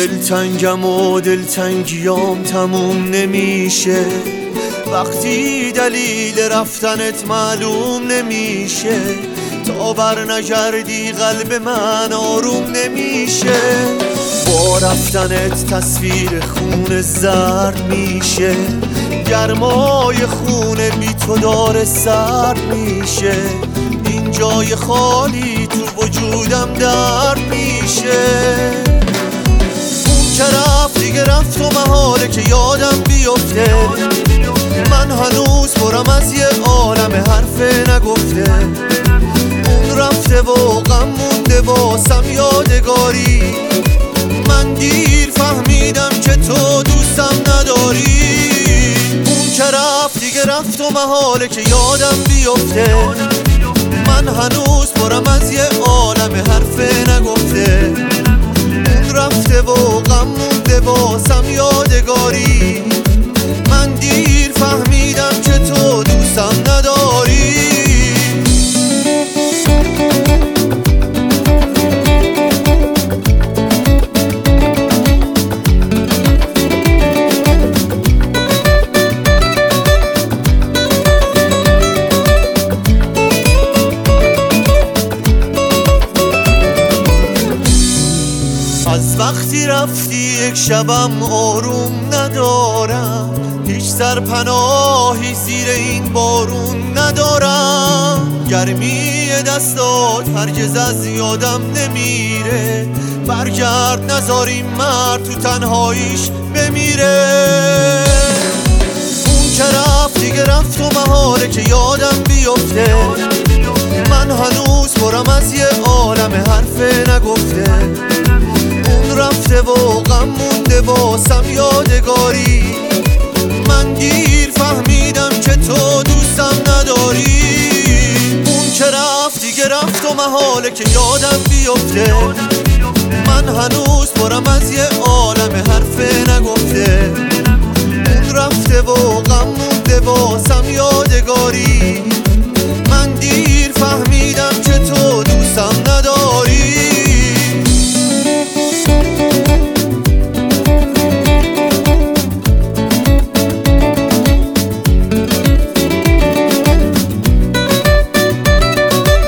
دلتنگم و دلتنگیام تموم نمیشه، وقتی دلیل رفتنت معلوم نمیشه. تا بر نگردی قلب من آروم نمیشه. با رفتنت تصویر خون زرد میشه، گرمای خونه بی تو داره سرد میشه. این جای خالی تو وجودم درد میشه. اون که رفت دیگه رفت و محاله که یادم بیفته. من هنوز پرم از یه عالم حرف نگفته. اون رفته و غم مونده واسم یادگاری. من دیر فهمیدم که تو دوستم نداری. اون که رفت دیگه رفت و محاله که یادم بیفته. من هنوز پرم از یه عالم حرف نگفته. اون رفته و غم مونده واسم یادگاری. من دیر فهمیدم که تو دوستم نداری. از وقتی رفتی یک شبم آروم ندارم. هیچ سرپناهی زیر این بارون ندارم. گرمی دستات هرگز از یادم نمیره. برگرد نذار این مرد تو تنهاییش بمیره. اون که رفت دیگه رفت و محاله که یادم بیفته. من هنوز پرم از یه عالم حرف نگفته. رفته و غم مونده واسم یادگاری. من دیر فهمیدم که تو دوستم نداری. اون که رفت دیگه رفت و محاله که یادم بیفته. من هنوز پرم از یه عالم حرف نگفته. اون رفته و غم مونده واسم یادگاری.